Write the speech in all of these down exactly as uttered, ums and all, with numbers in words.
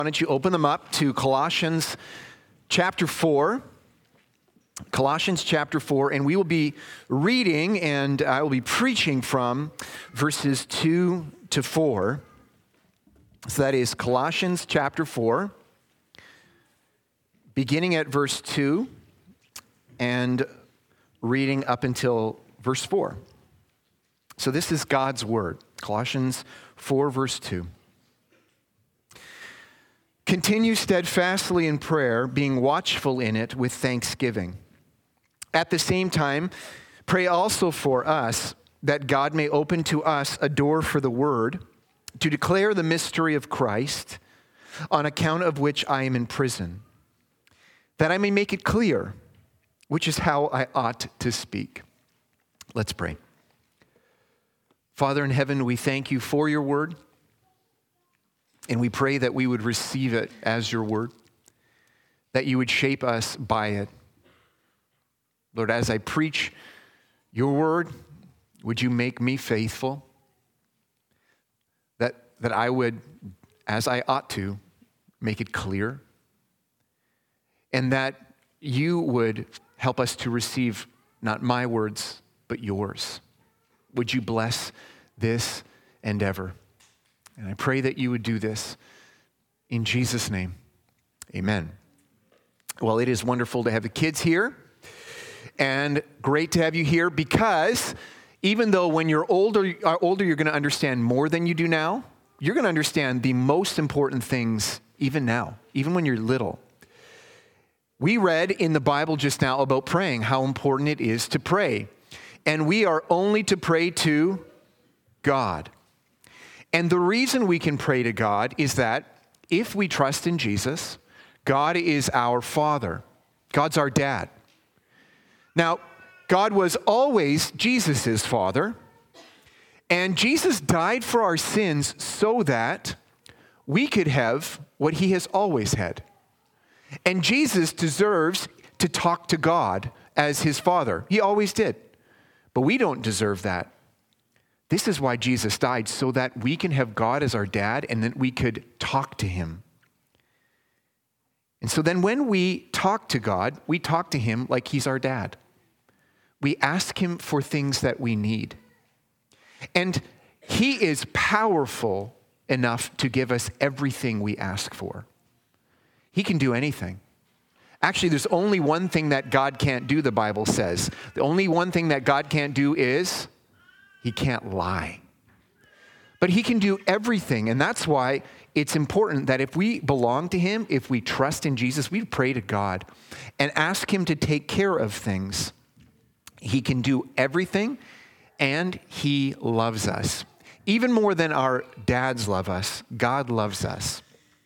Why don't you open them up to Colossians chapter four. Colossians chapter four, and we will be reading and I will be preaching from verses two to four. So that is Colossians chapter four, beginning at verse two and reading up until verse four. So this is God's word. Colossians four, verse two. Continue steadfastly in prayer, being watchful in it with thanksgiving. At the same time, pray also for us that God may open to us a door for the word to declare the mystery of Christ, on account of which I am in prison, that I may make it clear, which is how I ought to speak. Let's pray. Father in heaven, we thank you for your word. And we pray that we would receive it as your word, that you would shape us by it. Lord, as I preach your word, would you make me faithful? That, that I would, as I ought to, make it clear. And that you would help us to receive not my words, but yours. Would you bless this endeavor? And I pray that you would do this in Jesus' name. Amen. Well, it is wonderful to have the kids here, and great to have you here because even though when you're older, are older you're going to understand more than you do now, you're going to understand the most important things even now, even when you're little. We read in the Bible just now about praying, how important it is to pray. And we are only to pray to God. And the reason we can pray to God is that if we trust in Jesus, God is our Father. God's our dad. Now, God was always Jesus' Father, and Jesus died for our sins so that we could have what he has always had. And Jesus deserves to talk to God as his Father. He always did. But we don't deserve that. This is why Jesus died, so that we can have God as our dad and that we could talk to him. And so then when we talk to God, we talk to him like he's our dad. We ask him for things that we need. And he is powerful enough to give us everything we ask for. He can do anything. Actually, there's only one thing that God can't do, the Bible says. The only one thing that God can't do is he can't lie. But he can do everything, and that's why it's important that if we belong to him, if we trust in Jesus, we pray to God and ask him to take care of things. He can do everything, and he loves us. Even more than our dads love us, God loves us.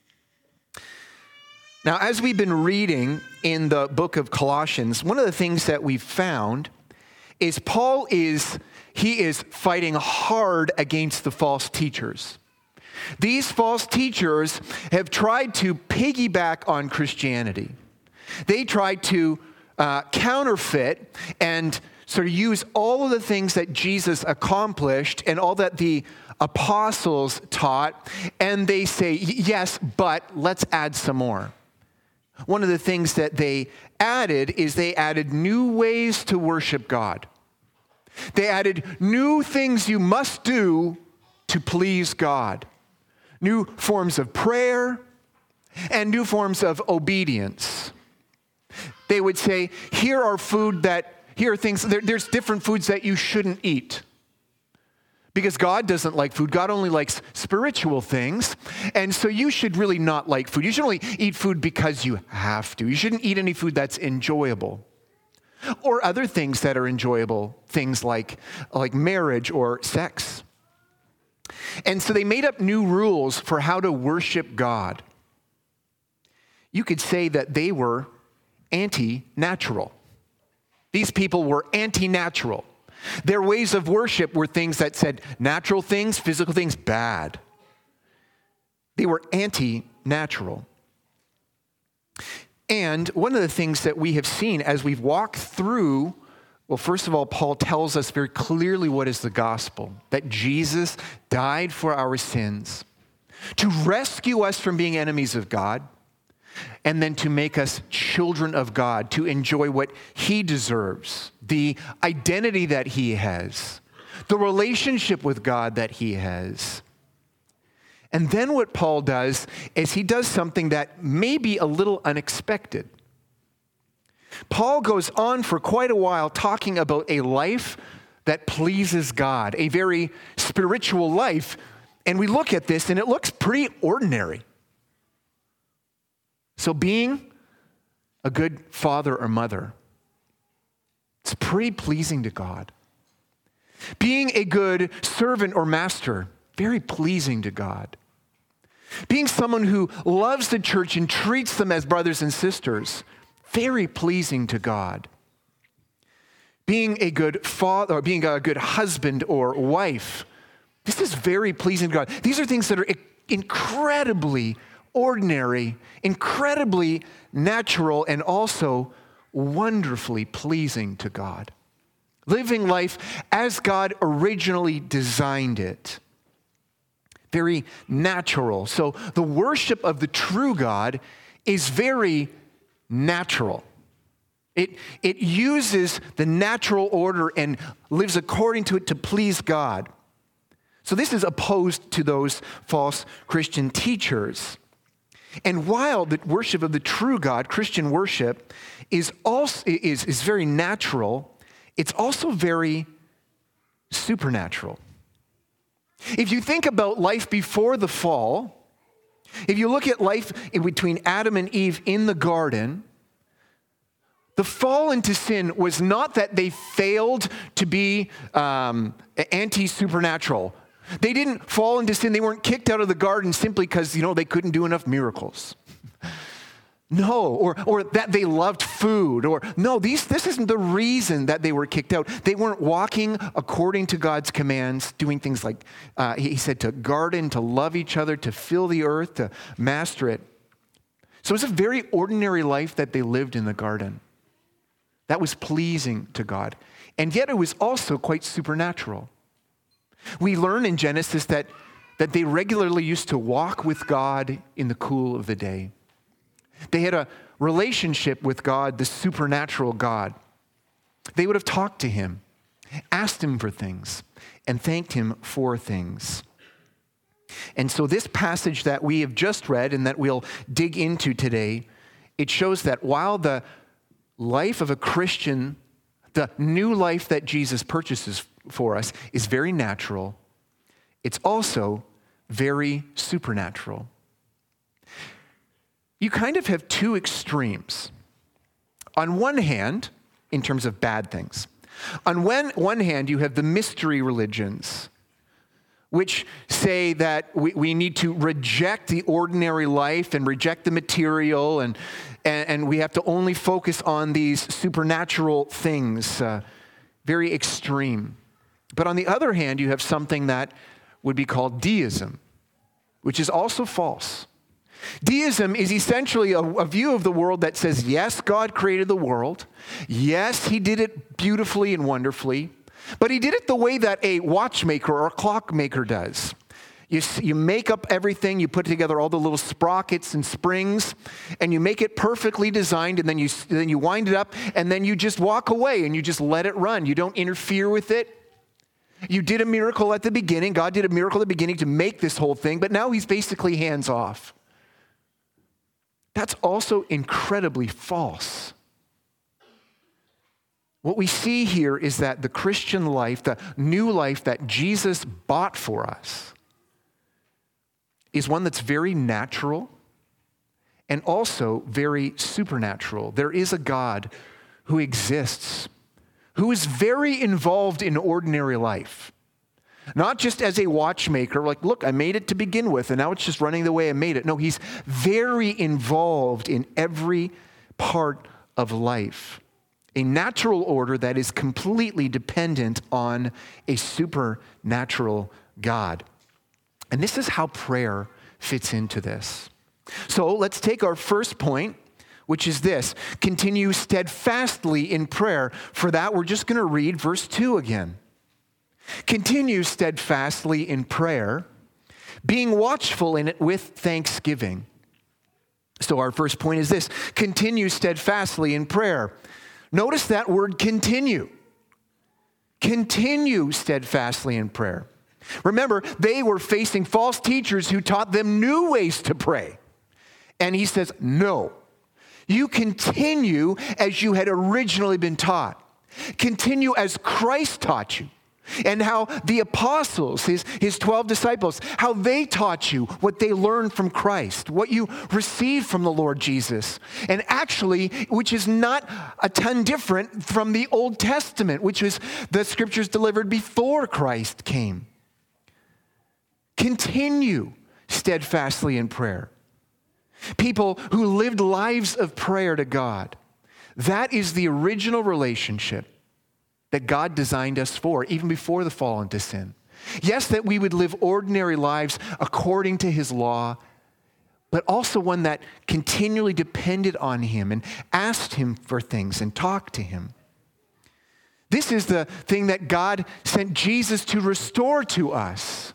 Now, as we've been reading in the book of Colossians, one of the things that we've found is Paul is He is fighting hard against the false teachers. These false teachers have tried to piggyback on Christianity. They tried to uh, counterfeit and sort of use all of the things that Jesus accomplished and all that the apostles taught, and they say, yes, but let's add some more. One of the things that they added is they added new ways to worship God. They added new things you must do to please God. New forms of prayer and new forms of obedience. They would say, here are food that, here are things, there, there's different foods that you shouldn't eat. Because God doesn't like food. God only likes spiritual things. And so you should really not like food. You should only eat food because you have to. You shouldn't eat any food that's enjoyable. Or other things that are enjoyable, things like, like marriage or sex. And so they made up new rules for how to worship God. You could say that they were anti-natural. These people were anti-natural. Their ways of worship were things that said natural things, physical things, bad. They were anti-natural. And one of the things that we have seen as we've walked through, well, first of all, Paul tells us very clearly what is the gospel, that Jesus died for our sins to rescue us from being enemies of God, and then to make us children of God, to enjoy what he deserves, the identity that he has, the relationship with God that he has. And then what Paul does is he does something that may be a little unexpected. Paul goes on for quite a while talking about a life that pleases God, a very spiritual life. And we look at this and it looks pretty ordinary. So being a good father or mother, it's pretty pleasing to God. Being a good servant or master, very pleasing to God. Being someone who loves the church and treats them as brothers and sisters, very pleasing to God. Being a good father, or being a good husband or wife, this is very pleasing to God. These are things that are incredibly ordinary, incredibly natural, and also wonderfully pleasing to God. Living life as God originally designed it. Very natural. So the worship of the true God is very natural. It, it uses the natural order and lives according to it to please God. So this is opposed to those false Christian teachers. And while the worship of the true God, Christian worship, is also is, is very natural, it's also very supernatural. If you think about life before the fall, if you look at life in between Adam and Eve in the garden, the fall into sin was not that they failed to be um, anti-supernatural. They didn't fall into sin. They weren't kicked out of the garden simply because, you know, they couldn't do enough miracles. No, or or that they loved food, or no, these this isn't the reason that they were kicked out. They weren't walking according to God's commands, doing things like, uh, he said to garden, to love each other, to fill the earth, to master it. So it was a very ordinary life that they lived in the garden. That was pleasing to God. And yet it was also quite supernatural. We learn in Genesis that, that they regularly used to walk with God in the cool of the day. They had a relationship with God, the supernatural God. They would have talked to him, asked him for things, and thanked him for things. And so this passage that we have just read and that we'll dig into today, it shows that while the life of a Christian, the new life that Jesus purchases for us, is very natural, it's also very supernatural. You kind of have two extremes. On one hand, in terms of bad things, on one, one hand, you have the mystery religions, which say that we, we need to reject the ordinary life and reject the material, and, and, and we have to only focus on these supernatural things, uh, very extreme. But on the other hand, you have something that would be called deism, which is also false. Deism is essentially a, a view of the world that says, yes, God created the world. Yes, he did it beautifully and wonderfully. But he did it the way that a watchmaker or a clockmaker does. You, you make up everything, you put together all the little sprockets and springs, and you make it perfectly designed, and then you, then you wind it up, and then you just walk away and you just let it run. You don't interfere with it. You did a miracle at the beginning. God did a miracle at the beginning to make this whole thing, but now he's basically hands off. That's also incredibly false. What we see here is that the Christian life, the new life that Jesus bought for us, is one that's very natural and also very supernatural. There is a God who exists, who is very involved in ordinary life. Not just as a watchmaker, like, look, I made it to begin with, and now it's just running the way I made it. No, he's very involved in every part of life. A natural order that is completely dependent on a supernatural God. And this is how prayer fits into this. So let's take our first point, which is this: continue steadfastly in prayer. For that, we're just going to read verse two again. Continue steadfastly in prayer, being watchful in it with thanksgiving. So our first point is this: continue steadfastly in prayer. Notice that word continue. Continue steadfastly in prayer. Remember, they were facing false teachers who taught them new ways to pray. And he says, no, you continue as you had originally been taught. Continue as Christ taught you. And how the apostles, his, his twelve disciples, how they taught you what they learned from Christ, what you received from the Lord Jesus. And actually, which is not a ton different from the Old Testament, which was the scriptures delivered before Christ came. Continue steadfastly in prayer. People who lived lives of prayer to God. That is the original relationship that God designed us for, even before the fall into sin. Yes, that we would live ordinary lives according to his law, but also one that continually depended on him and asked him for things and talked to him. This is the thing that God sent Jesus to restore to us.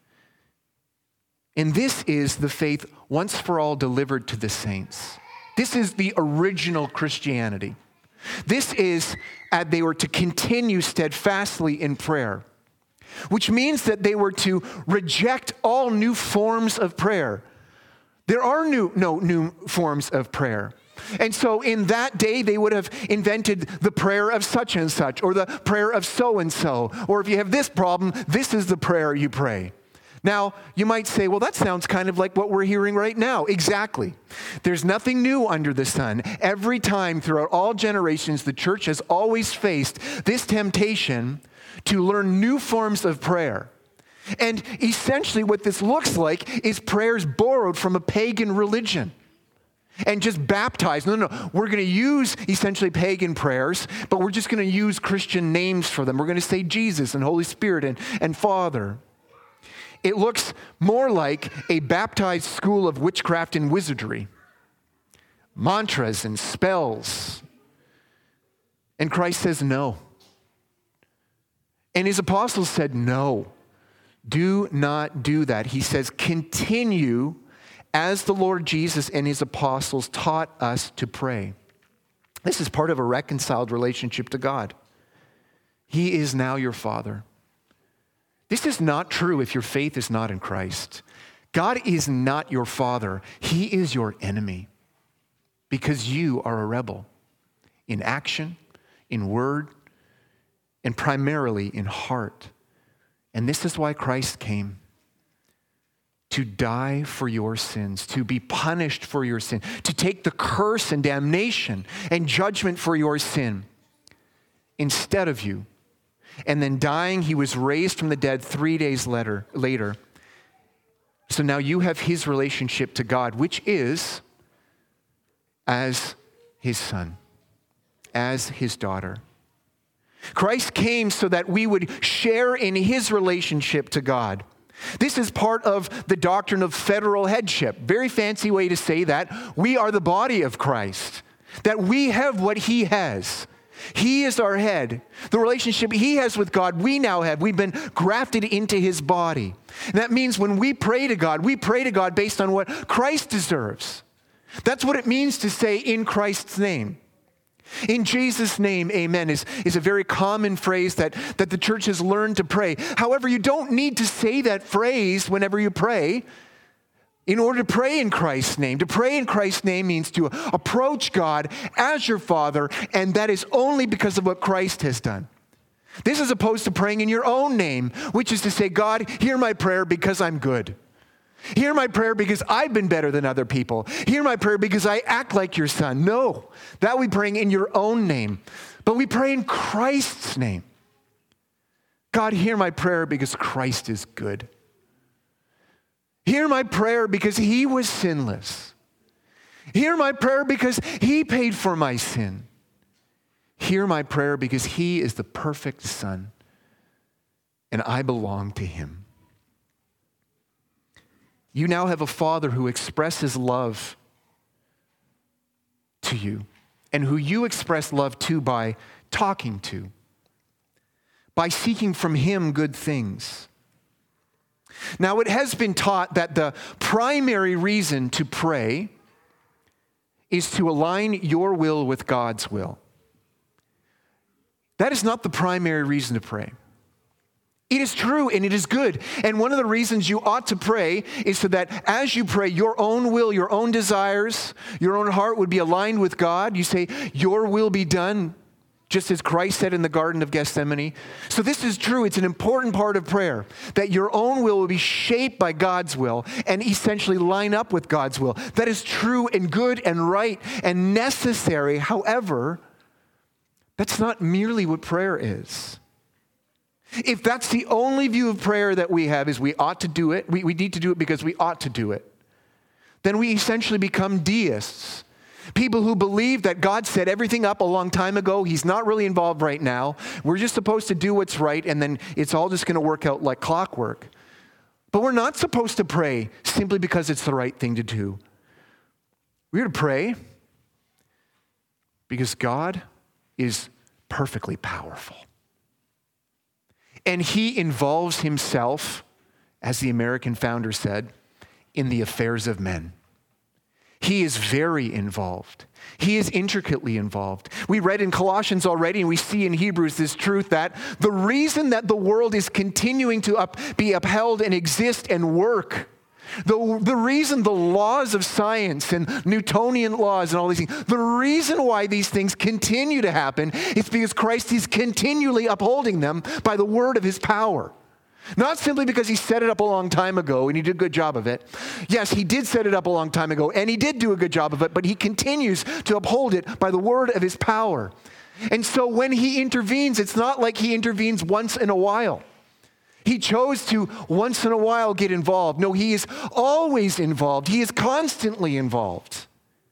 And this is the faith once for all delivered to the saints. This is the original Christianity. This is, uh, they were to continue steadfastly in prayer, which means that they were to reject all new forms of prayer. There are new, no new forms of prayer. And so in that day, they would have invented the prayer of such and such, or the prayer of so and so, or if you have this problem, this is the prayer you pray. Now, you might say, well, that sounds kind of like what we're hearing right now. Exactly. There's nothing new under the sun. Every time throughout all generations, the church has always faced this temptation to learn new forms of prayer. And essentially what this looks like is prayers borrowed from a pagan religion and just baptized. No, no, no. We're going to use essentially pagan prayers, but we're just going to use Christian names for them. We're going to say Jesus and Holy Spirit and, and Father. It looks more like a baptized school of witchcraft and wizardry, mantras and spells. And Christ says no. And his apostles said no. Do not do that. He says continue as the Lord Jesus and his apostles taught us to pray. This is part of a reconciled relationship to God. He is now your Father. This is not true if your faith is not in Christ. God is not your father. He is your enemy because you are a rebel in action, in word, and primarily in heart. And this is why Christ came, to die for your sins, to be punished for your sin, to take the curse and damnation and judgment for your sin instead of you. And then dying, he was raised from the dead three days later. later. So now you have his relationship to God, which is as his son, as his daughter. Christ came so that we would share in his relationship to God. This is part of the doctrine of federal headship. Very fancy way to say that. We are the body of Christ, that we have what he has. He is our head. The relationship he has with God, we now have. We've been grafted into his body. And that means when we pray to God, we pray to God based on what Christ deserves. That's what it means to say in Christ's name. In Jesus' name, amen, is, is a very common phrase that, that the church has learned to pray. However, you don't need to say that phrase whenever you pray. In order to pray in Christ's name, to pray in Christ's name means to approach God as your Father, and that is only because of what Christ has done. This is opposed to praying in your own name, which is to say, God, hear my prayer because I'm good. Hear my prayer because I've been better than other people. Hear my prayer because I act like your son. No, that we pray in your own name, but we pray in Christ's name. God, hear my prayer because Christ is good. Hear my prayer because he was sinless. Hear my prayer because he paid for my sin. Hear my prayer because he is the perfect son and I belong to him. You now have a Father who expresses love to you and who you express love to by talking to, by seeking from him good things. Now, it has been taught that the primary reason to pray is to align your will with God's will. That is not the primary reason to pray. It is true and it is good. And one of the reasons you ought to pray is so that as you pray, your own will, your own desires, your own heart would be aligned with God. You say, your will be done, just as Christ said in the Garden of Gethsemane. So this is true. It's an important part of prayer, that your own will will be shaped by God's will and essentially line up with God's will. That is true and good and right and necessary. However, that's not merely what prayer is. If that's the only view of prayer that we have, is we ought to do it, we, we need to do it because we ought to do it, then we essentially become deists. People who believe that God set everything up a long time ago, he's not really involved right now, we're just supposed to do what's right, and then it's all just going to work out like clockwork. But we're not supposed to pray simply because it's the right thing to do. We're to pray because God is perfectly powerful. And he involves himself, as the American founder said, in the affairs of men. He is very involved. He is intricately involved. We read in Colossians already, and we see in Hebrews this truth that the reason that the world is continuing to up, be upheld and exist and work, the, the reason the laws of science and Newtonian laws and all these things, the reason why these things continue to happen is because Christ is continually upholding them by the word of his power. Not simply because he set it up a long time ago and he did a good job of it. Yes, he did set it up a long time ago and he did do a good job of it, but he continues to uphold it by the word of his power. And so when he intervenes, it's not like he intervenes once in a while. He chose to once in a while get involved. No, he is always involved. He is constantly involved.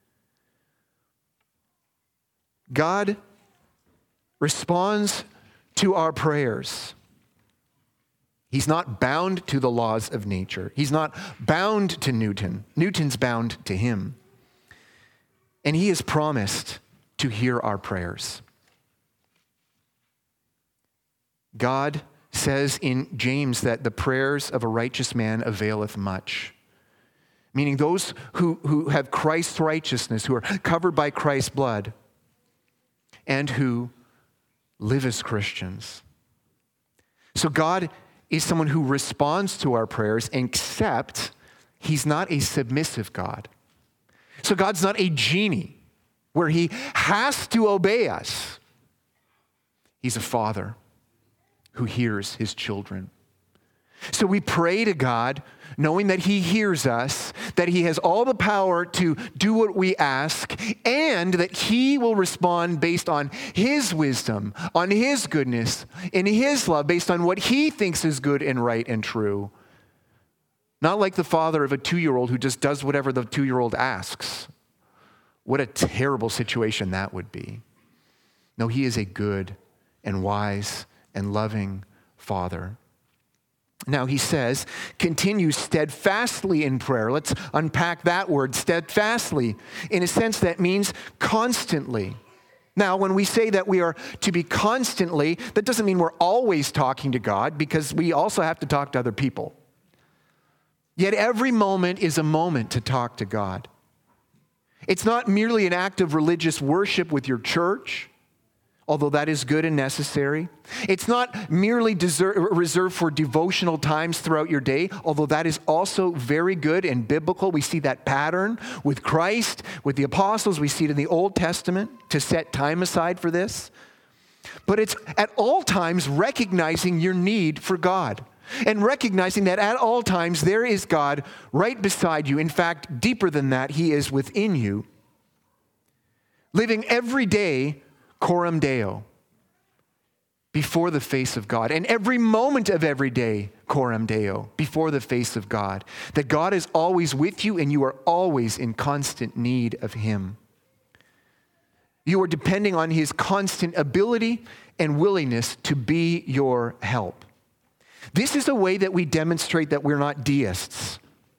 God responds to our prayers. He's not bound to the laws of nature. He's not bound to Newton. Newton's bound to him. And he has promised to hear our prayers. God says in James that the prayers of a righteous man availeth much. Meaning those who, who have Christ's righteousness, who are covered by Christ's blood, and who live as Christians. So God is someone who responds to our prayers, except he's not a submissive God. So God's not a genie where he has to obey us. He's a father who hears his children. So we pray to God knowing that he hears us, that he has all the power to do what we ask, and that he will respond based on his wisdom, on his goodness, in his love, based on what he thinks is good and right and true. Not like the father of a two-year-old who just does whatever the two-year-old asks. What a terrible situation that would be. No, he is a good and wise and loving Father. Now he says, continue steadfastly in prayer. Let's unpack that word, steadfastly. In a sense, that means constantly. Now, when we say that we are to be constantly, that doesn't mean we're always talking to God, because we also have to talk to other people. Yet every moment is a moment to talk to God. It's not merely an act of religious worship with your church, although that is good and necessary. It's not merely deserve, reserved for devotional times throughout your day, although that is also very good and biblical. We see that pattern with Christ, with the apostles. We see it in the Old Testament to set time aside for this. But it's at all times recognizing your need for God and recognizing that at all times there is God right beside you. In fact, deeper than that, he is within you. Living every day coram Deo, before the face of God. And every moment of every day, coram Deo, before the face of God. That God is always with you and you are always in constant need of him. You are depending on his constant ability and willingness to be your help. This is a way that we demonstrate that we're not deists.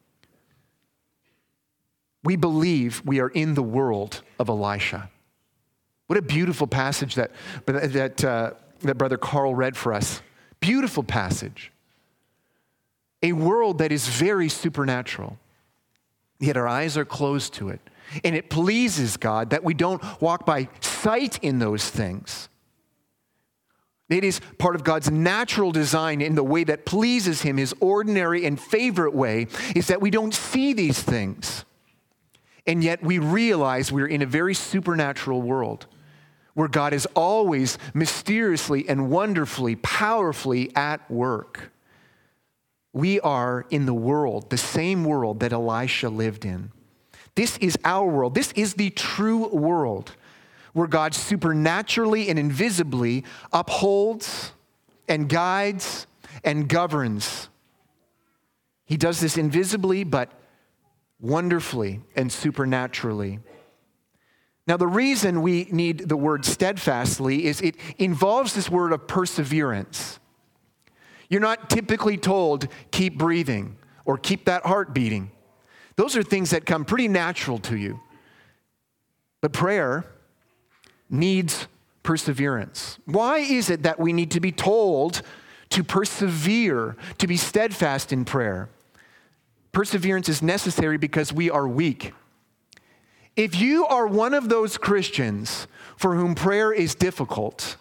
We believe we are in the world of Elisha. What a beautiful passage that, that, uh, that Brother Carl read for us. Beautiful passage. a world that is very supernatural, yet our eyes are closed to it. And it pleases God that we don't walk by sight in those things. It is part of God's natural design in the way that pleases him, his ordinary and favorite way, is that we don't see these things. And yet we realize we're in a very supernatural world where God is always mysteriously and wonderfully, powerfully at work. We are in the world, the same world that Elisha lived in. This is our world. This is the true world where God supernaturally and invisibly upholds and guides and governs. He does this invisibly, but wonderfully and supernaturally. Now, the reason we need the word steadfastly is it involves this word of perseverance. You're not typically told, keep breathing or keep that heart beating. Those are things that come pretty natural to you. But prayer needs perseverance. Why is it that we need to be told to persevere, to be steadfast in prayer? Perseverance is necessary because we are weak. If you are one of those Christians for whom prayer is difficult,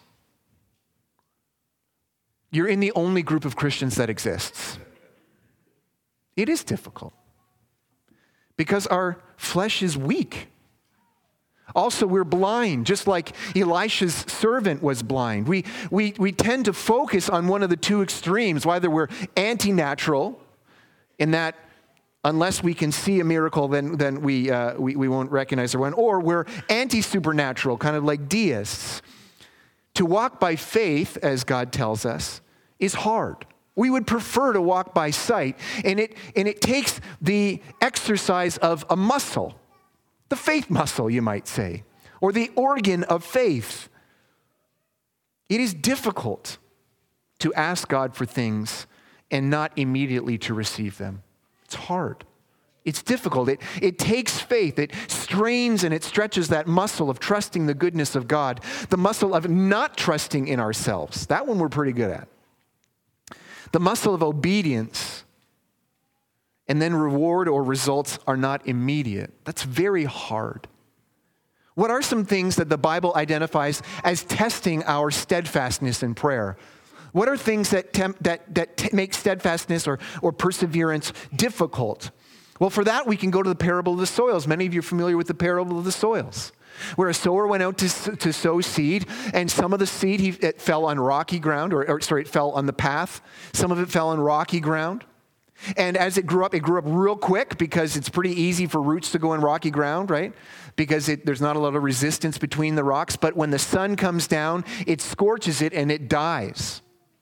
you're in the only group of Christians that exists. It is difficult because our flesh is weak. Also, we're blind, just like Elisha's servant was blind. We, we, we tend to focus on one of the two extremes, whether we're anti-natural, in that unless we can see a miracle, then, then we, uh, we, we won't recognize the one, or we're anti-supernatural, kind of like deists. To walk by faith, as God tells us, is hard. We would prefer to walk by sight, and it, and it takes the exercise of a muscle. The faith muscle, you might say, or the organ of faith. It is difficult to ask God for things and not immediately to receive them. It's hard. It's difficult. It, it takes faith. It strains and it stretches that muscle of trusting the goodness of God, the muscle of not trusting in ourselves. That one we're pretty good at. The muscle of obedience. And then reward or results are not immediate. That's very hard. What are some things that the Bible identifies as testing our steadfastness in prayer? What are things that temp, that, that t- make steadfastness or, or perseverance difficult? Well, for that, we can go to the parable of the soils. Many of you are familiar with the parable of the soils, where a sower went out to, to sow seed, and some of the seed he, it fell on rocky ground, or, or sorry, it fell on the path. Some of it fell on rocky ground. And as it grew up, it grew up real quick because it's pretty easy for roots to go in rocky ground, right? Because it, there's not a lot of resistance between the rocks. But when the sun comes down, it scorches it and it dies.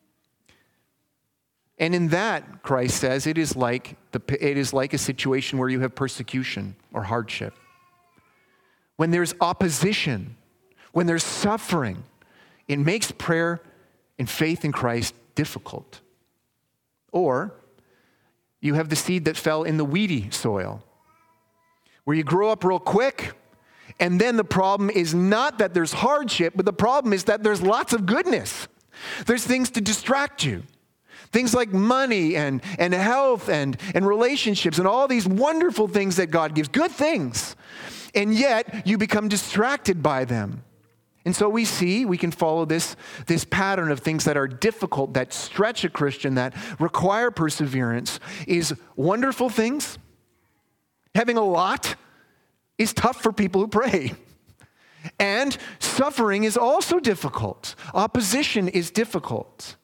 And in that, Christ says, it is like the, it is like a situation where you have persecution or hardship. When there's opposition, when there's suffering, it makes prayer and faith in Christ difficult. Or you have the seed that fell in the weedy soil, where you grow up real quick, and then the problem is not that there's hardship, but the problem is that there's lots of goodness. There's things to distract you. Things like money and, and health and, and relationships and all these wonderful things that God gives, good things. And yet you become distracted by them. And so we see, we can follow this, this pattern of things that are difficult, that stretch a Christian, that require perseverance, is wonderful things. Having a lot is tough for people who pray. And suffering is also difficult. Opposition is difficult.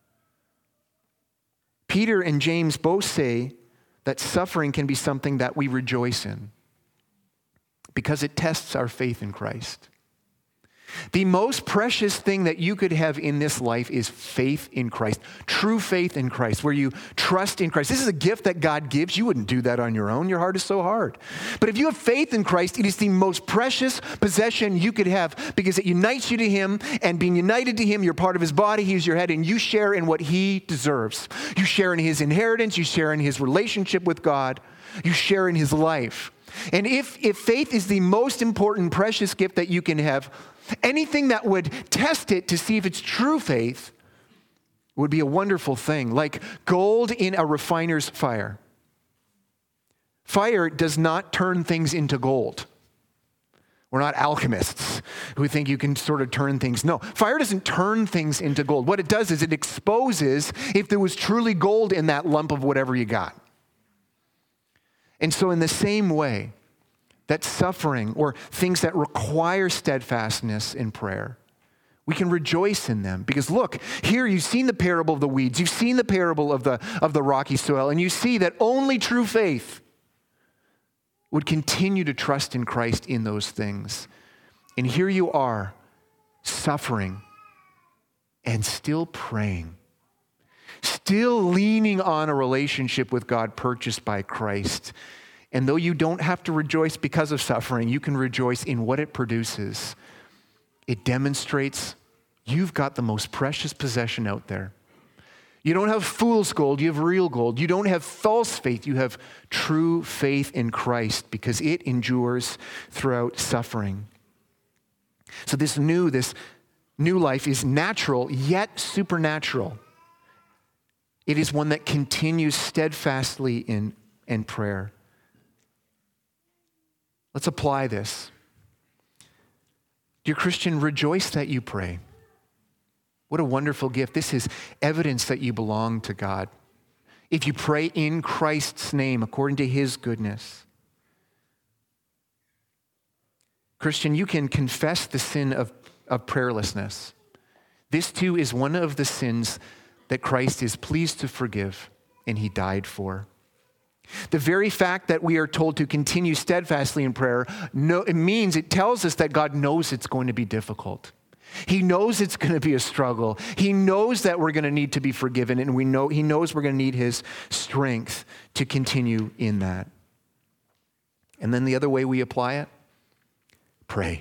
Peter and James both say that suffering can be something that we rejoice in because it tests our faith in Christ. The most precious thing that you could have in this life is faith in Christ, true faith in Christ, where you trust in Christ. This is a gift that God gives. You wouldn't do that on your own. Your heart is so hard. But if you have faith in Christ, it is the most precious possession you could have because it unites you to Him, and being united to Him, you're part of His body, He's your head, and you share in what He deserves. You share in His inheritance. You share in His relationship with God. You share in His life. And if, if faith is the most important, precious gift that you can have, anything that would test it to see if it's true faith would be a wonderful thing, like gold in a refiner's fire. Fire does not turn things into gold. We're not alchemists who think you can sort of turn things. No, fire doesn't turn things into gold. What it does is it exposes if there was truly gold in that lump of whatever you got. And so in the same way, that suffering or things that require steadfastness in prayer, we can rejoice in them. Because look, here you've seen the parable of the weeds, you've seen the parable of the, of the rocky soil, and you see that only true faith would continue to trust in Christ in those things. And here you are, suffering and still praying, still leaning on a relationship with God purchased by Christ. And though you don't have to rejoice because of suffering, you can rejoice in what it produces. It demonstrates you've got the most precious possession out there. You don't have fool's gold, you have real gold. You don't have false faith, you have true faith in Christ because it endures throughout suffering. So this new, this new life is natural yet supernatural. It is one that continues steadfastly in, in prayer. Let's apply this. Dear Christian, rejoice that you pray. What a wonderful gift. This is evidence that you belong to God. If you pray in Christ's name, according to his goodness. Christian, you can confess the sin of, of prayerlessness. This too is one of the sins that Christ is pleased to forgive and he died for. The very fact that we are told to continue steadfastly in prayer, no, it means, it tells us that God knows it's going to be difficult. He knows it's going to be a struggle. He knows that we're going to need to be forgiven, and we know he knows we're going to need his strength to continue in that. And then the other way we apply it, pray.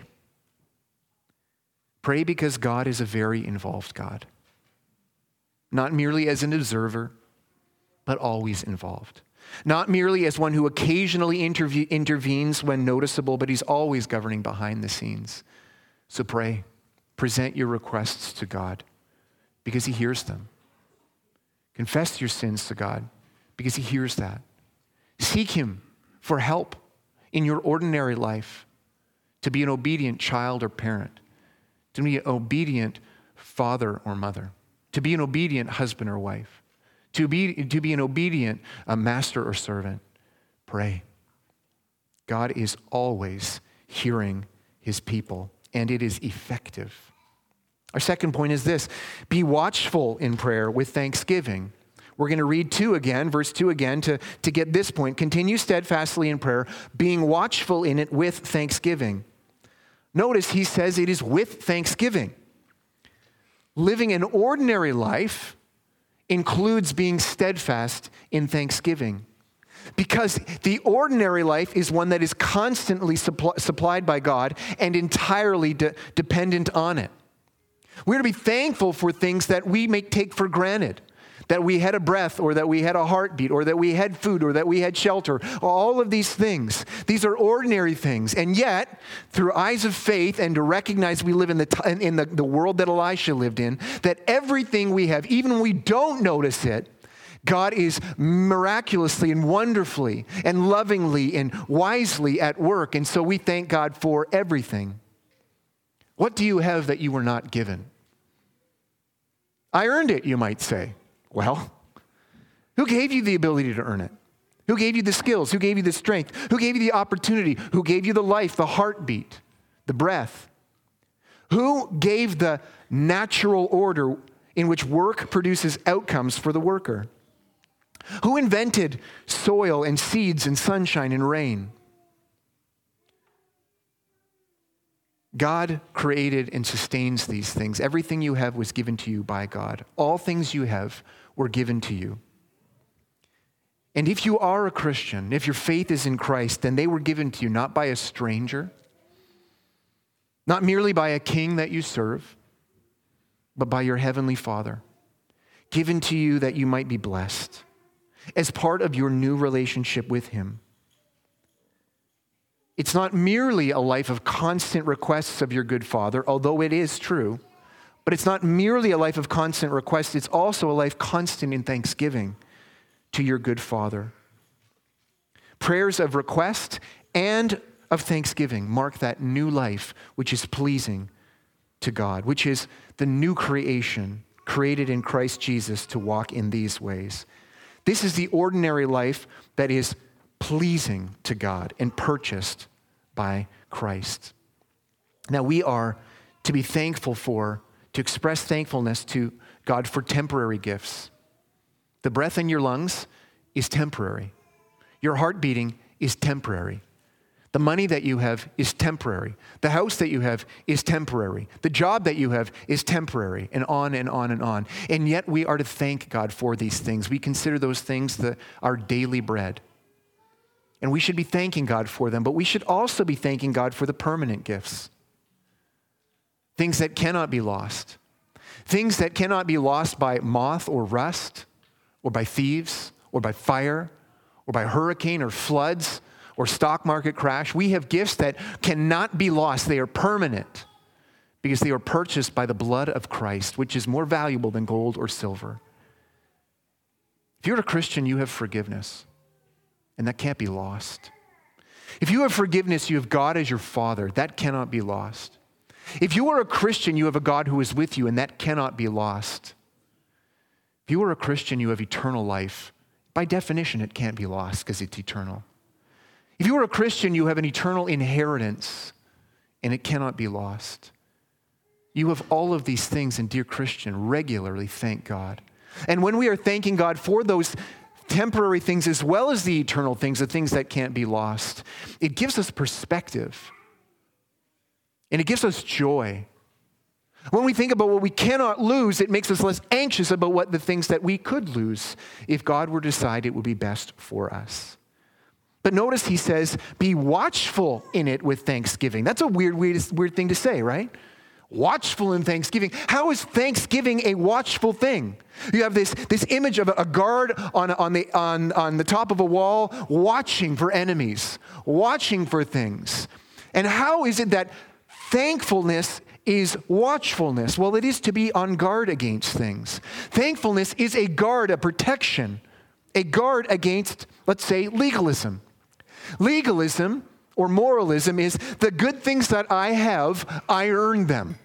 Pray because God is a very involved God. Not merely as an observer, but always involved. Not merely as one who occasionally interve- intervenes when noticeable, but he's always governing behind the scenes. So pray. Present your requests to God because he hears them. Confess your sins to God because he hears that. Seek him for help in your ordinary life to be an obedient child or parent, to be an obedient father or mother, to be an obedient husband or wife, to be, to be an obedient uh, master or servant. Pray. God is always hearing his people, and it is effective. Our second point is this: be watchful in prayer with thanksgiving. We're going to read two again, verse two again, to, to get this point. Continue steadfastly in prayer, being watchful in it with thanksgiving. Notice he says it is with thanksgiving. Living an ordinary life includes being steadfast in thanksgiving. Because the ordinary life is one that is constantly suppl- supplied by God and entirely de- dependent on it. We're to be thankful for things that we may take for granted. That we had a breath, or that we had a heartbeat, or that we had food, or that we had shelter. All of these things. These are ordinary things. And yet, through eyes of faith and to recognize we live in the t- in the, the world that Elisha lived in, that everything we have, even when we don't notice it, God is miraculously and wonderfully and lovingly and wisely at work. And so we thank God for everything. What do you have that you were not given? I earned it, you might say. Well, who gave you the ability to earn it? Who gave you the skills? Who gave you the strength? Who gave you the opportunity? Who gave you the life, the heartbeat, the breath? Who gave the natural order in which work produces outcomes for the worker? Who invented soil and seeds and sunshine and rain? God created and sustains these things. Everything you have was given to you by God. All things you have were given to you. And if you are a Christian, if your faith is in Christ, then they were given to you not by a stranger, not merely by a king that you serve, but by your heavenly Father, given to you that you might be blessed as part of your new relationship with him. It's not merely a life of constant requests of your good Father, although it is true, But it's not merely a life of constant request, it's also a life constant in thanksgiving to your good Father. Prayers of request and of thanksgiving mark that new life which is pleasing to God, which is the new creation created in Christ Jesus to walk in these ways. This is the ordinary life that is pleasing to God and purchased by Christ. Now we are to be thankful for, to express thankfulness to God for temporary gifts. The breath in your lungs is temporary. Your heart beating is temporary. The money that you have is temporary. The house that you have is temporary. The job that you have is temporary, and on and on and on. And yet we are to thank God for these things. We consider those things the, our daily bread. And we should be thanking God for them, but we should also be thanking God for the permanent gifts. Things that cannot be lost. Things that cannot be lost by moth or rust, or by thieves, or by fire, or by hurricane or floods, or stock market crash. We have gifts that cannot be lost. They are permanent because they are purchased by the blood of Christ, which is more valuable than gold or silver. If you're a Christian, you have forgiveness, and that can't be lost. If you have forgiveness, you have God as your Father. That cannot be lost. If you are a Christian, you have a God who is with you, and that cannot be lost. If you are a Christian, you have eternal life. By definition, it can't be lost because it's eternal. If you are a Christian, you have an eternal inheritance, and it cannot be lost. You have all of these things, and dear Christian, regularly thank God. And when we are thanking God for those temporary things as well as the eternal things, the things that can't be lost, it gives us perspective, and it gives us joy. When we think about what we cannot lose, it makes us less anxious about what the things that we could lose if God were to decide it would be best for us. But notice he says, be watchful in it with thanksgiving. That's a weird, weird, weird thing to say, right? Watchful in thanksgiving. How is thanksgiving a watchful thing? You have this, this image of a guard on, on, the, on, on the top of a wall watching for enemies, watching for things. And how is it that thankfulness is watchfulness? Well, it is to be on guard against things. Thankfulness is a guard, a protection, a guard against, let's say, legalism. Legalism or moralism is the good things that I have, I earn them.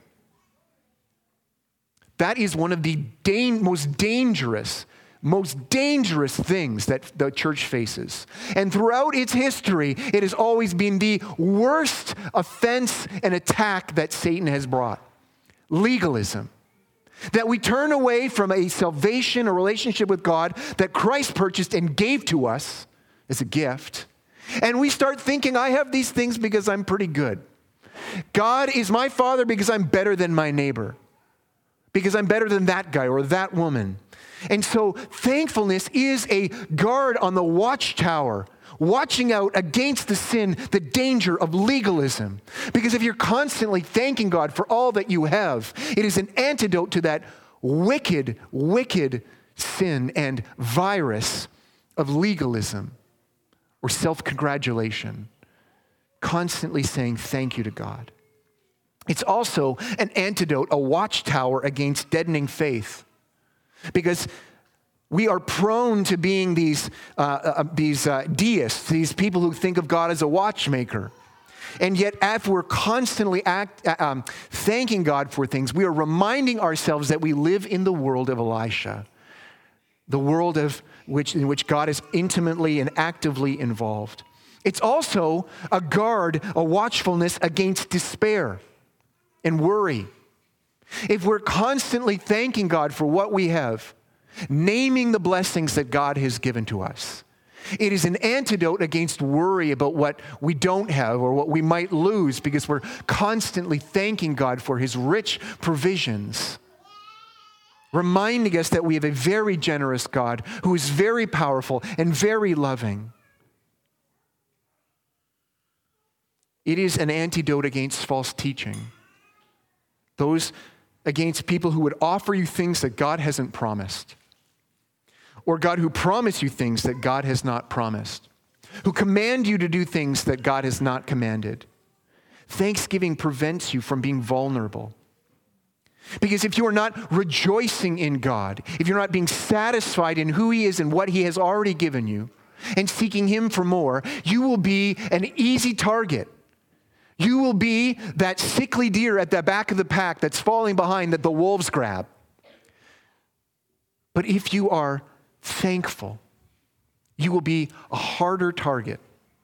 That is one of the da- most dangerous, most dangerous things that the church faces. And throughout its history, it has always been the worst offense and attack that Satan has brought. Legalism. That we turn away from a salvation, a relationship with God that Christ purchased and gave to us as a gift. And we start thinking, I have these things because I'm pretty good. God is my Father because I'm better than my neighbor. Because I'm better than that guy or that woman. And so thankfulness is a guard on the watchtower, watching out against the sin, the danger of legalism. Because if you're constantly thanking God for all that you have, it is an antidote to that wicked, wicked sin and virus of legalism or self-congratulation, constantly saying thank you to God. It's also an antidote, a watchtower against deadening faith. Because we are prone to being these, uh, uh, these uh, deists, these people who think of God as a watchmaker. And yet, if we're constantly act, uh, um, thanking God for things, we are reminding ourselves that we live in the world of Elisha, the world of which, in which God is intimately and actively involved. It's also a guard, a watchfulness against despair and worry. If we're constantly thanking God for what we have, naming the blessings that God has given to us, it is an antidote against worry about what we don't have or what we might lose because we're constantly thanking God for his rich provisions, reminding us that we have a very generous God who is very powerful and very loving. It is an antidote against false teaching. Those against people who would offer you things that God hasn't promised. Or God who promise you things that God has not promised. Who command you to do things that God has not commanded. Thanksgiving prevents you from being vulnerable. Because if you are not rejoicing in God, if you're not being satisfied in who he is and what he has already given you, and seeking him for more, you will be an easy target. You will be that sickly deer at the back of the pack that's falling behind that the wolves grab. But if you are thankful, you will be a harder target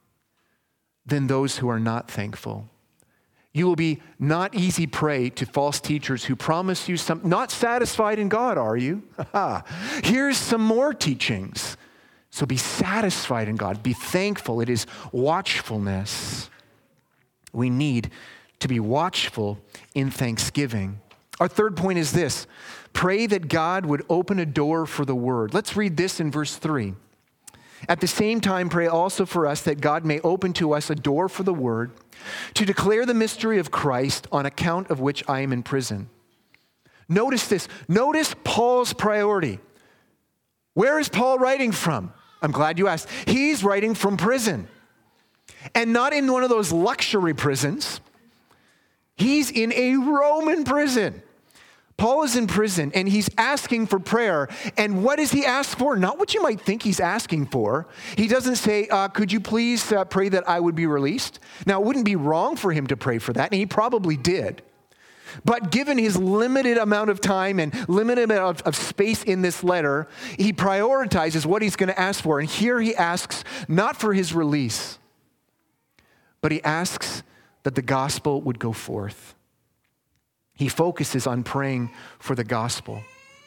than those who are not thankful. You will be not easy prey to false teachers who promise you some, not satisfied in God, are you? Here's some more teachings. So be satisfied in God. Be thankful. It is watchfulness. We need to be watchful in thanksgiving. Our third point is this. Pray that God would open a door for the word. Let's read this in verse three. At the same time, pray also for us that God may open to us a door for the word to declare the mystery of Christ, on account of which I am in prison. Notice this. Notice Paul's priority. Where is Paul writing from? I'm glad you asked. He's writing from prison. And not in one of those luxury prisons. He's in a Roman prison. Paul is in prison and he's asking for prayer. And what does he ask for? Not what you might think he's asking for. He doesn't say, uh, could you please uh, pray that I would be released? Now, it wouldn't be wrong for him to pray for that, and he probably did. But given his limited amount of time and limited amount of, of space in this letter, he prioritizes what he's going to ask for. And here he asks not for his release, but he asks that the gospel would go forth. He focuses on praying for the gospel.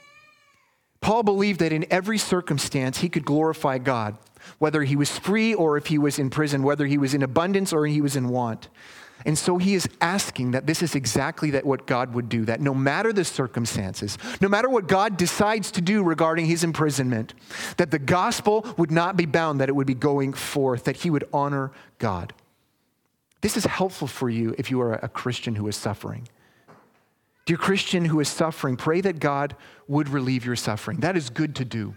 Paul believed that in every circumstance he could glorify God, whether he was free or if he was in prison, whether he was in abundance or he was in want. And so he is asking that this is exactly that what God would do, that no matter the circumstances, no matter what God decides to do regarding his imprisonment, that the gospel would not be bound, that it would be going forth, that he would honor God. This is helpful for you if you are a Christian who is suffering. Dear Christian who is suffering, pray that God would relieve your suffering. That is good to do.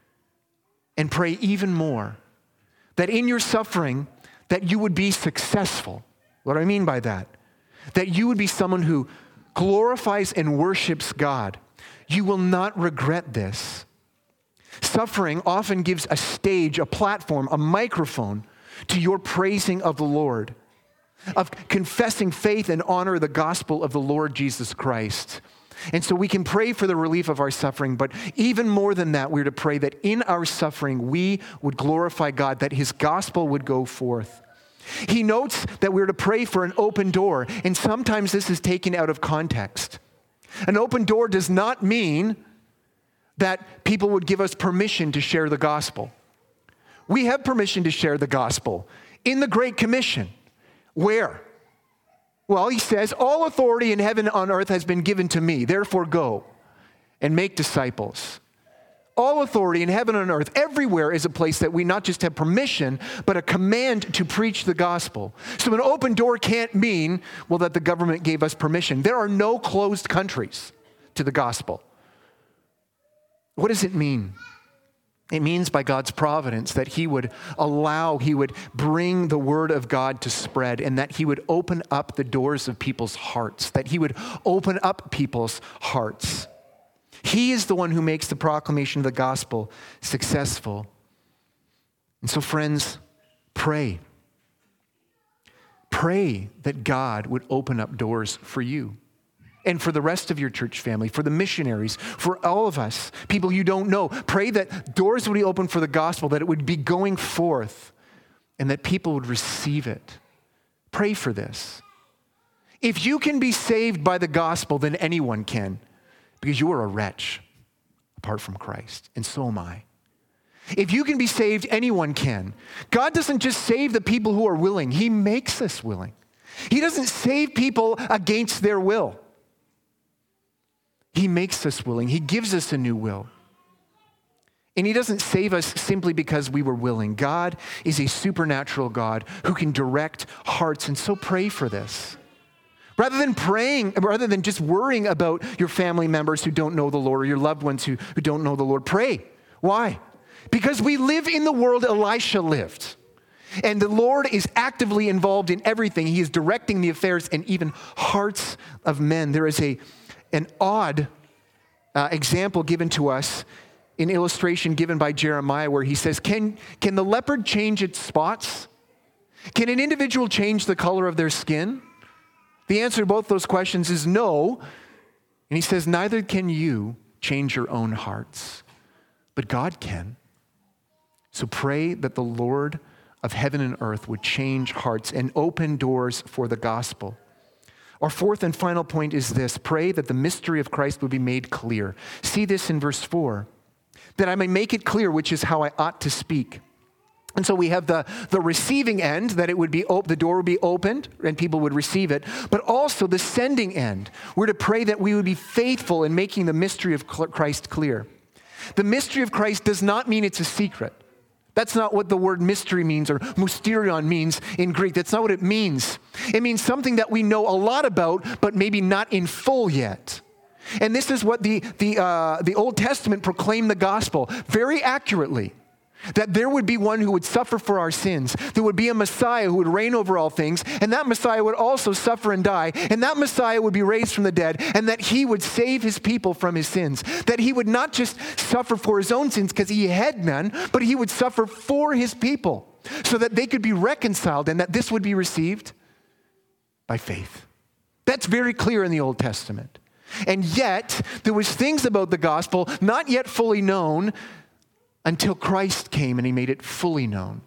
And pray even more that in your suffering, that you would be successful. What do I mean by that? That you would be someone who glorifies and worships God. You will not regret this. Suffering often gives a stage, a platform, a microphone to your praising of the Lord, of confessing faith and honor the gospel of the Lord Jesus Christ. And so we can pray for the relief of our suffering, but even more than that, we're to pray that in our suffering, we would glorify God, that his gospel would go forth. He notes that we're to pray for an open door, and sometimes this is taken out of context. An open door does not mean that people would give us permission to share the gospel. We have permission to share the gospel in the Great Commission. Where? Well, he says, all authority in heaven and on earth has been given to me. Therefore, go and make disciples. All authority in heaven and on earth, everywhere is a place that we not just have permission, but a command to preach the gospel. So an open door can't mean, well, that the government gave us permission. There are no closed countries to the gospel. What does it mean? It means by God's providence that he would allow, he would bring the word of God to spread, and that he would open up the doors of people's hearts, that he would open up people's hearts. He is the one who makes the proclamation of the gospel successful. And so, friends, pray. Pray that God would open up doors for you. And for the rest of your church family, for the missionaries, for all of us, people you don't know. Pray that doors would be open for the gospel, that it would be going forth, and that people would receive it. Pray for this. If you can be saved by the gospel, then anyone can, because you are a wretch apart from Christ, and so am I. If you can be saved, anyone can. God doesn't just save the people who are willing. He makes us willing. He doesn't save people against their will. He makes us willing. He gives us a new will. And he doesn't save us simply because we were willing. God is a supernatural God who can direct hearts, and so pray for this. Rather than praying, rather than just worrying about your family members who don't know the Lord or your loved ones who, who don't know the Lord, pray. Why? Because we live in the world Elisha lived. And the Lord is actively involved in everything. He is directing the affairs and even hearts of men. There is a an odd uh, example given to us, an illustration given by Jeremiah where he says, can, can the leopard change its spots? Can an individual change the color of their skin? The answer to both those questions is no. And he says, neither can you change your own hearts, but God can. So pray that the Lord of heaven and earth would change hearts and open doors for the gospel. Our fourth and final point is this: pray that the mystery of Christ would be made clear. See this in verse four. That I may make it clear which is how I ought to speak. And so we have the, the receiving end, that it would be op- the door would be opened and people would receive it, but also the sending end. We're to pray that we would be faithful in making the mystery of Christ clear. The mystery of Christ does not mean it's a secret. That's not what the word mystery means, or mysterion means in Greek. That's not what it means. It means something that we know a lot about, but maybe not in full yet. And this is what the, the, uh, the Old Testament proclaimed the gospel very accurately. That there would be one who would suffer for our sins. There would be a Messiah who would reign over all things. And that Messiah would also suffer and die. And that Messiah would be raised from the dead. And that he would save his people from his sins. That he would not just suffer for his own sins because he had none, but he would suffer for his people so that they could be reconciled and that this would be received by faith. That's very clear in the Old Testament. And yet, there was things about the gospel not yet fully known until Christ came and he made it fully known.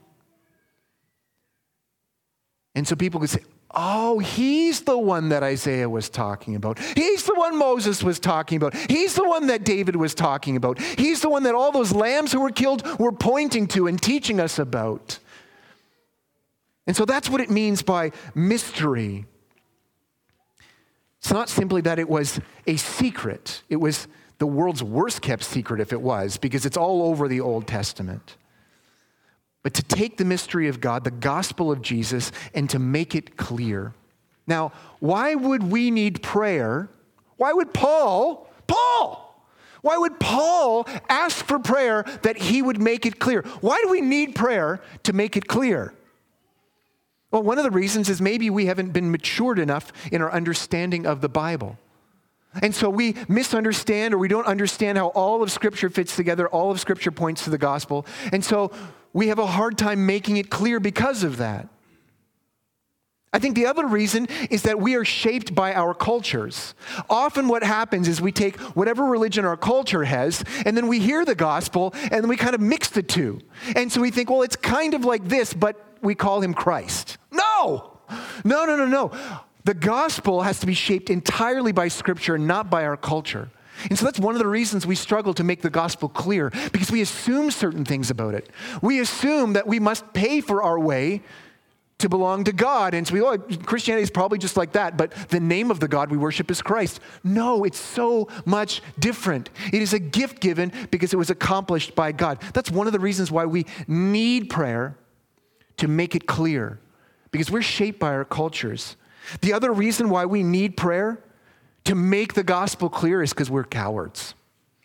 And so people could say, oh, he's the one that Isaiah was talking about. He's the one Moses was talking about. He's the one that David was talking about. He's the one that all those lambs who were killed were pointing to and teaching us about. And so that's what it means by mystery. It's not simply that it was a secret. It was the world's worst kept secret if it was, because it's all over the Old Testament. But to take the mystery of God, the gospel of Jesus, and to make it clear. Now, why would we need prayer? Why would Paul, Paul, why would Paul ask for prayer that he would make it clear? Why do we need prayer to make it clear? Well, one of the reasons is maybe we haven't been matured enough in our understanding of the Bible. And so we misunderstand, or we don't understand how all of Scripture fits together. All of Scripture points to the gospel. And so we have a hard time making it clear because of that. I think the other reason is that we are shaped by our cultures. Often what happens is we take whatever religion our culture has, and then we hear the gospel, and then we kind of mix the two. And so we think, well, it's kind of like this, but we call him Christ. No! No, no, no, no. The gospel has to be shaped entirely by Scripture, not by our culture. And so that's one of the reasons we struggle to make the gospel clear, because we assume certain things about it. We assume that we must pay for our way to belong to God. And so we, oh, Christianity is probably just like that, but the name of the God we worship is Christ. No, it's so much different. It is a gift given because it was accomplished by God. That's one of the reasons why we need prayer, to make it clear, because we're shaped by our cultures. The other reason why we need prayer to make the gospel clear is because we're cowards.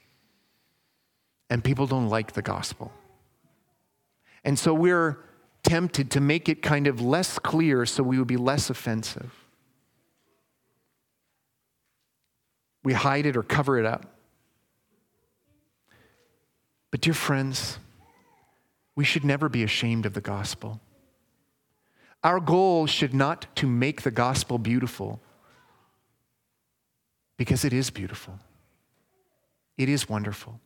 And people don't like the gospel. And so we're tempted to make it kind of less clear so we would be less offensive. We hide it or cover it up. But dear friends, we should never be ashamed of the gospel. Our goal should not to make the gospel beautiful, because it is beautiful. It is wonderful.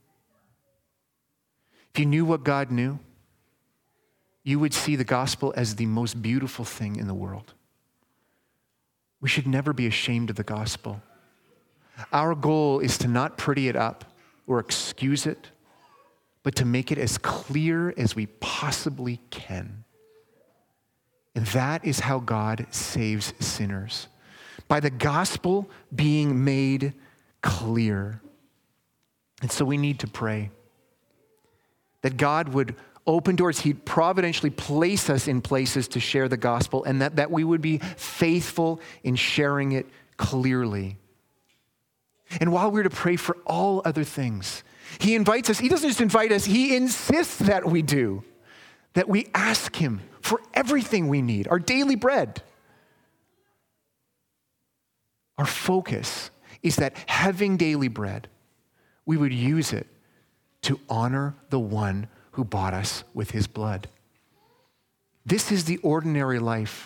If you knew what God knew, you would see the gospel as the most beautiful thing in the world. We should never be ashamed of the gospel. Our goal is to not pretty it up or excuse it, but to make it as clear as we possibly can. And that is how God saves sinners, by the gospel being made clear. And so we need to pray that God would open doors. He'd providentially place us in places to share the gospel, and that, that we would be faithful in sharing it clearly. And while we're to pray for all other things, he invites us, he doesn't just invite us, he insists that we do, that we ask him for everything we need, our daily bread. Our focus is that having daily bread, we would use it to honor the one who bought us with his blood. This is the ordinary life.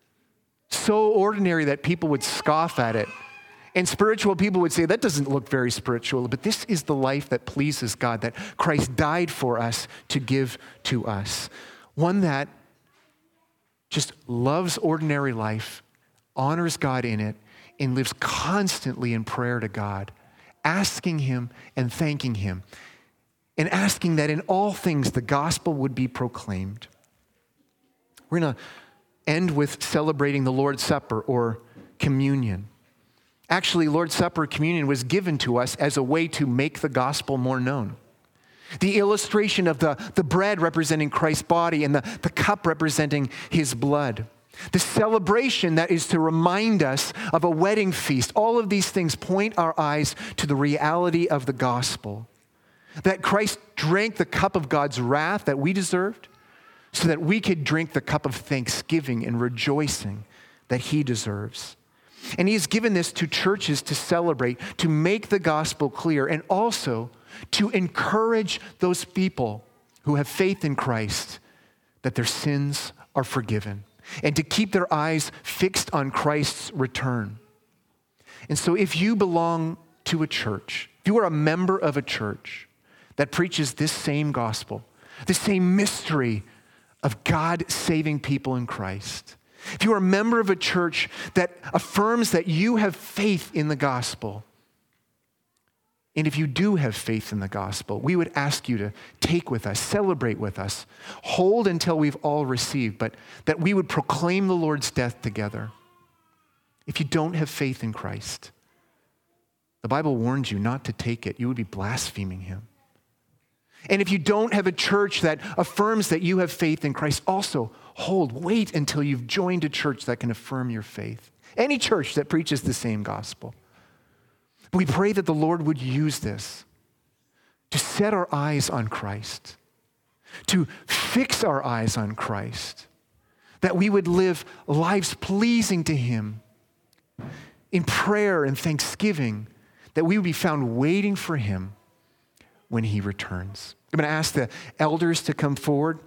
So ordinary that people would scoff at it. And spiritual people would say, that doesn't look very spiritual, but this is the life that pleases God, that Christ died for us to give to us. One that just loves ordinary life, honors God in it, and lives constantly in prayer to God, asking him and thanking him, and asking that in all things the gospel would be proclaimed. We're going to end with celebrating the Lord's Supper or communion. Actually, Lord's Supper, communion, was given to us as a way to make the gospel more known. The illustration of the, the bread representing Christ's body and the, the cup representing his blood. The celebration that is to remind us of a wedding feast. All of these things point our eyes to the reality of the gospel. That Christ drank the cup of God's wrath that we deserved so that we could drink the cup of thanksgiving and rejoicing that he deserves. And he has given this to churches to celebrate, to make the gospel clear, and also to encourage those people who have faith in Christ that their sins are forgiven, and to keep their eyes fixed on Christ's return. And so if you belong to a church, if you are a member of a church that preaches this same gospel, the same mystery of God saving people in Christ, if you are a member of a church that affirms that you have faith in the gospel, and if you do have faith in the gospel, we would ask you to take with us, celebrate with us, hold until we've all received, but that we would proclaim the Lord's death together. If you don't have faith in Christ, the Bible warns you not to take it. You would be blaspheming him. And if you don't have a church that affirms that you have faith in Christ, also hold, wait until you've joined a church that can affirm your faith. Any church that preaches the same gospel. We pray that the Lord would use this to set our eyes on Christ, to fix our eyes on Christ, that we would live lives pleasing to him in prayer and thanksgiving, that we would be found waiting for him when he returns. I'm going to ask the elders to come forward.